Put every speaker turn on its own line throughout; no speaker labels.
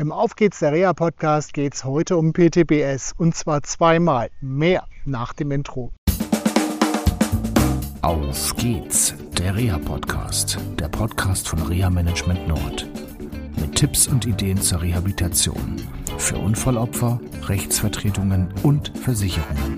Im Auf geht's, der Reha-Podcast, geht's heute um PTBS und zwar zweimal. Mehr nach dem Intro.
Auf geht's, der Reha-Podcast, der Podcast von Reha Management Nord. Mit Tipps und Ideen zur Rehabilitation für Unfallopfer, Rechtsvertretungen und Versicherungen.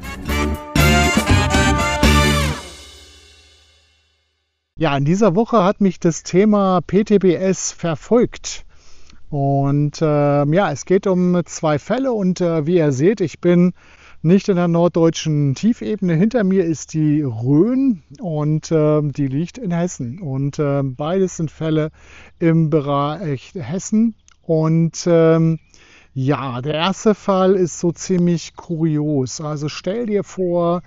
Ja, in dieser Woche hat mich das Thema PTBS verfolgt. Und es geht um zwei Fälle und wie ihr seht, ich bin nicht in der norddeutschen Tiefebene. Hinter mir ist die Rhön und die liegt in Hessen. Und beides sind Fälle im Bereich Hessen. Und der erste Fall ist so ziemlich kurios. Also stell dir vor,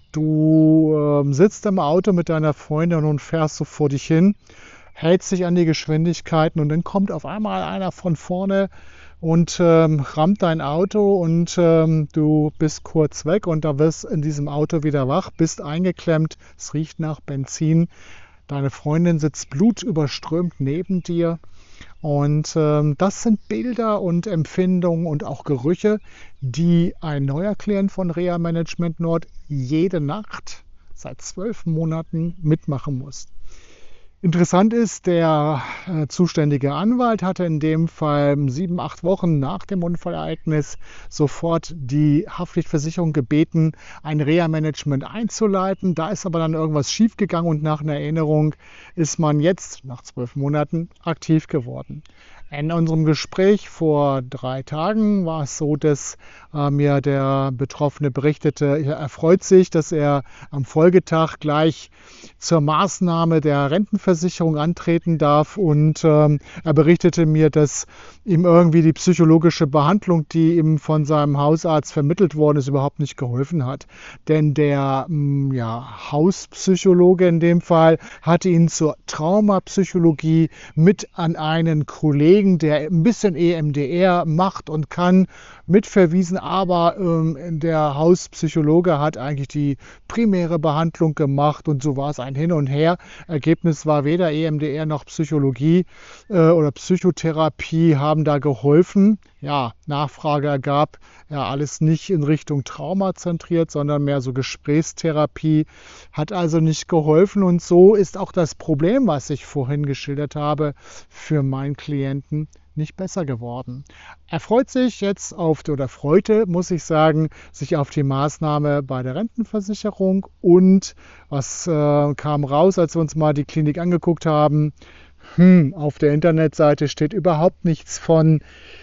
du sitzt im Auto mit deiner Freundin und fährst so vor dich hin, hält sich an die Geschwindigkeiten und dann kommt auf einmal einer von vorne und rammt dein Auto und du bist kurz weg und da wirst in diesem Auto wieder wach, bist eingeklemmt, es riecht nach Benzin, deine Freundin sitzt blutüberströmt neben dir und das sind Bilder und Empfindungen und auch Gerüche, die ein neuer Klient von Reha Management Nord jede Nacht seit 12 Monaten mitmachen muss. Interessant ist, der zuständige Anwalt hatte in dem Fall 7-8 Wochen nach dem Unfallereignis sofort die Haftpflichtversicherung gebeten, ein Reha-Management einzuleiten. Da ist aber dann irgendwas schiefgegangen und nach einer Erinnerung ist man jetzt nach 12 Monaten aktiv geworden. In unserem Gespräch vor 3 Tagen war es so, dass mir der Betroffene berichtete, er freut sich, dass er am Folgetag gleich zur Maßnahme der Rentenversicherung antreten darf und er berichtete mir, dass ihm irgendwie die psychologische Behandlung, die ihm von seinem Hausarzt vermittelt worden ist, überhaupt nicht geholfen hat. Denn der Hauspsychologe in dem Fall hatte ihn zur Traumapsychologie mit an einen Kollegen, der ein bisschen EMDR macht und kann, mitverwiesen, aber der Hauspsychologe hat eigentlich die primäre Behandlung gemacht und so war es ein Hin und Her. Ergebnis war weder EMDR noch Psychologie oder Psychotherapie haben da geholfen. Ja, Nachfrage ergab, alles nicht in Richtung Trauma zentriert, sondern mehr so Gesprächstherapie, hat also nicht geholfen und so ist auch das Problem, was ich vorhin geschildert habe, für meinen Klienten nicht besser geworden. Er freut sich jetzt freute, muss ich sagen, sich auf die Maßnahme bei der Rentenversicherung und was kam raus, als wir uns mal die Klinik angeguckt haben? Auf der Internetseite steht überhaupt nichts von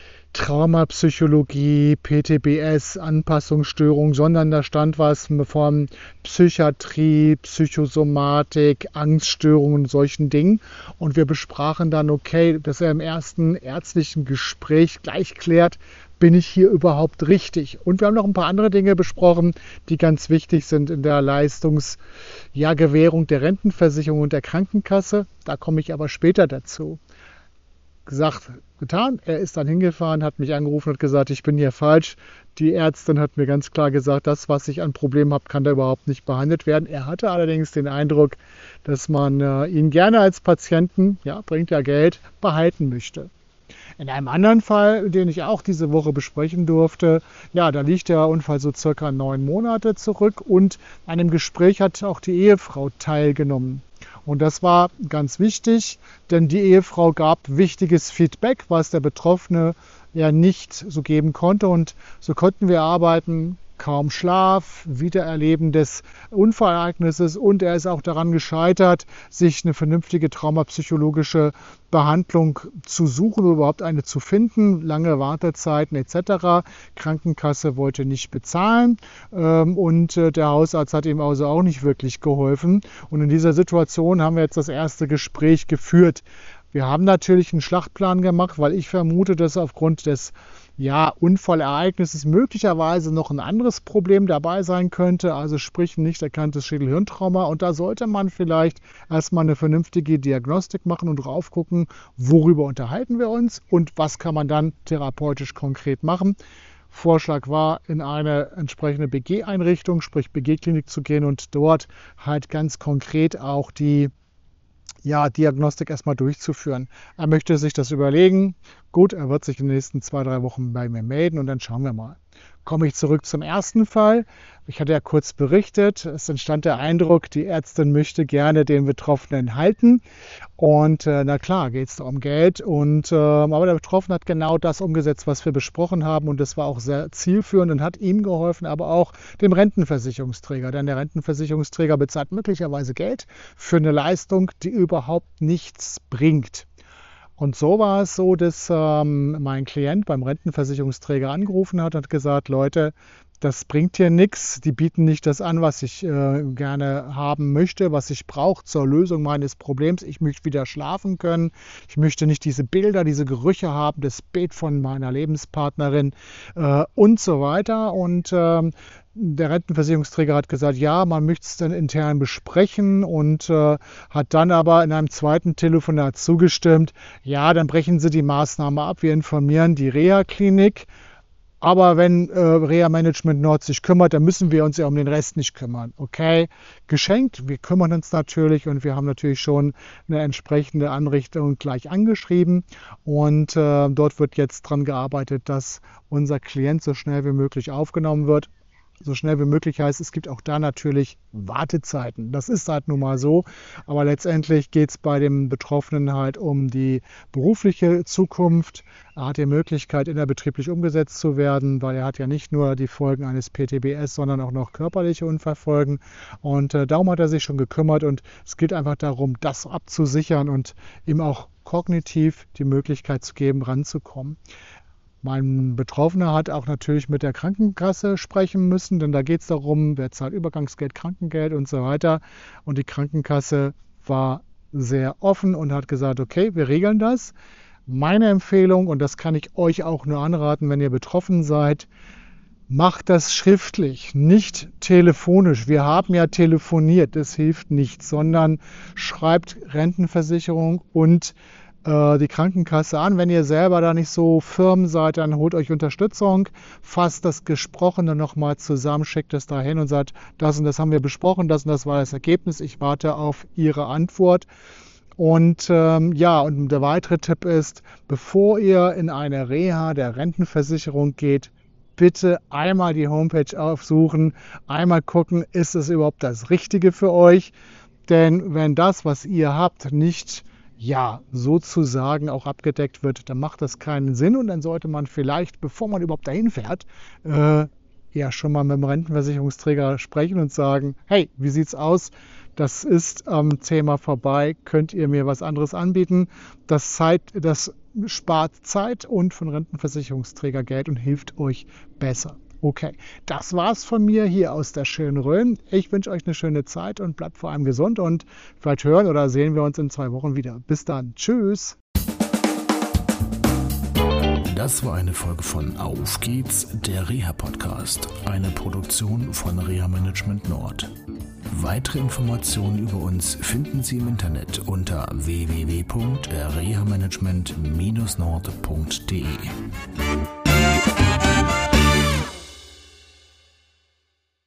Traumapsychologie, PTBS, Anpassungsstörung, sondern da stand was von Psychiatrie, Psychosomatik, Angststörungen und solchen Dingen. Und wir besprachen dann, dass er im ersten ärztlichen Gespräch gleich klärt, bin ich hier überhaupt richtig? Und wir haben noch ein paar andere Dinge besprochen, die ganz wichtig sind in der Leistungsgewährung der Rentenversicherung und der Krankenkasse. Da komme ich aber später dazu. Gesagt, getan. Er ist dann hingefahren, hat mich angerufen und gesagt, ich bin hier falsch. Die Ärztin hat mir ganz klar gesagt, das, was ich an Problemen habe, kann da überhaupt nicht behandelt werden. Er hatte allerdings den Eindruck, dass man ihn gerne als Patienten, bringt ja Geld, behalten möchte. In einem anderen Fall, den ich auch diese Woche besprechen durfte, da liegt der Unfall so circa 9 Monate zurück und an dem Gespräch hat auch die Ehefrau teilgenommen. Und das war ganz wichtig, denn die Ehefrau gab wichtiges Feedback, was der Betroffene nicht so geben konnte. Und so konnten wir arbeiten, kaum Schlaf, Wiedererleben des Unfallereignisses und er ist auch daran gescheitert, sich eine vernünftige traumapsychologische Behandlung zu suchen oder überhaupt eine zu finden. Lange Wartezeiten etc. Krankenkasse wollte nicht bezahlen und der Hausarzt hat ihm also auch nicht wirklich geholfen. Und in dieser Situation haben wir jetzt das erste Gespräch geführt. Wir haben natürlich einen Schlachtplan gemacht, weil ich vermute, dass aufgrund des Unfallereignisses möglicherweise noch ein anderes Problem dabei sein könnte, also sprich ein nicht erkanntes Schädel-Hirntrauma. Und da sollte man vielleicht erstmal eine vernünftige Diagnostik machen und drauf gucken, worüber unterhalten wir uns und was kann man dann therapeutisch konkret machen. Vorschlag war, in eine entsprechende BG-Einrichtung, sprich BG-Klinik zu gehen und dort halt ganz konkret auch die Diagnostik erstmal durchzuführen. Er möchte sich das überlegen. Gut, er wird sich in den nächsten 2-3 Wochen bei mir melden und dann schauen wir mal. Komme ich zurück zum ersten Fall. Ich hatte ja kurz berichtet, es entstand der Eindruck, die Ärztin möchte gerne den Betroffenen halten. Und na klar, geht es da um Geld. Aber der Betroffene hat genau das umgesetzt, was wir besprochen haben. Und das war auch sehr zielführend und hat ihm geholfen, aber auch dem Rentenversicherungsträger. Denn der Rentenversicherungsträger bezahlt möglicherweise Geld für eine Leistung, die überhaupt nichts bringt. Und so war es so, dass mein Klient beim Rentenversicherungsträger angerufen hat und hat gesagt, Leute, das bringt hier nichts. Die bieten nicht das an, was ich gerne haben möchte, was ich brauche zur Lösung meines Problems. Ich möchte wieder schlafen können. Ich möchte nicht diese Bilder, diese Gerüche haben, das Bild von meiner Lebenspartnerin und so weiter. Und der Rentenversicherungsträger hat gesagt, ja, man möchte es dann intern besprechen und hat dann aber in einem zweiten Telefonat zugestimmt, ja, dann brechen Sie die Maßnahme ab, wir informieren die Reha-Klinik. Aber wenn Reha Management Nord sich kümmert, dann müssen wir uns ja um den Rest nicht kümmern. Okay, geschenkt, wir kümmern uns natürlich und wir haben natürlich schon eine entsprechende Anrichtung gleich angeschrieben. Und dort wird jetzt dran gearbeitet, dass unser Klient so schnell wie möglich aufgenommen wird. So schnell wie möglich heißt, es gibt auch da natürlich Wartezeiten. Das ist halt nun mal so. Aber letztendlich geht es bei dem Betroffenen halt um die berufliche Zukunft. Er hat die Möglichkeit, innerbetrieblich umgesetzt zu werden, weil er hat ja nicht nur die Folgen eines PTBS, sondern auch noch körperliche Unfallfolgen. Und darum hat er sich schon gekümmert. Und es geht einfach darum, das abzusichern und ihm auch kognitiv die Möglichkeit zu geben, ranzukommen. Mein Betroffener hat auch natürlich mit der Krankenkasse sprechen müssen, denn da geht es darum, wer zahlt Übergangsgeld, Krankengeld und so weiter. Und die Krankenkasse war sehr offen und hat gesagt, okay, wir regeln das. Meine Empfehlung, und das kann ich euch auch nur anraten, wenn ihr betroffen seid, macht das schriftlich, nicht telefonisch. Wir haben ja telefoniert, das hilft nicht, sondern schreibt Rentenversicherung und die Krankenkasse an. Wenn ihr selber da nicht so firm seid, dann holt euch Unterstützung, fasst das Gesprochene nochmal zusammen, schickt es dahin und sagt, das und das haben wir besprochen, das und das war das Ergebnis, ich warte auf Ihre Antwort. Und und der weitere Tipp ist, bevor ihr in eine Reha der Rentenversicherung geht, bitte einmal die Homepage aufsuchen, einmal gucken, ist es überhaupt das Richtige für euch? Denn wenn das, was ihr habt, nicht sozusagen auch abgedeckt wird, dann macht das keinen Sinn und dann sollte man vielleicht, bevor man überhaupt dahin fährt, schon mal mit dem Rentenversicherungsträger sprechen und sagen, hey, wie sieht's aus? Das ist am Thema vorbei, könnt ihr mir was anderes anbieten? Das spart Zeit und von Rentenversicherungsträger Geld und hilft euch besser. Okay, das war's von mir hier aus der schönen Rhön. Ich wünsche euch eine schöne Zeit und bleibt vor allem gesund und vielleicht hören oder sehen wir uns in 2 Wochen wieder. Bis dann. Tschüss.
Das war eine Folge von Auf geht's, der Reha-Podcast, eine Produktion von Reha Management Nord. Weitere Informationen über uns finden Sie im Internet unter www.rehamanagement-nord.de.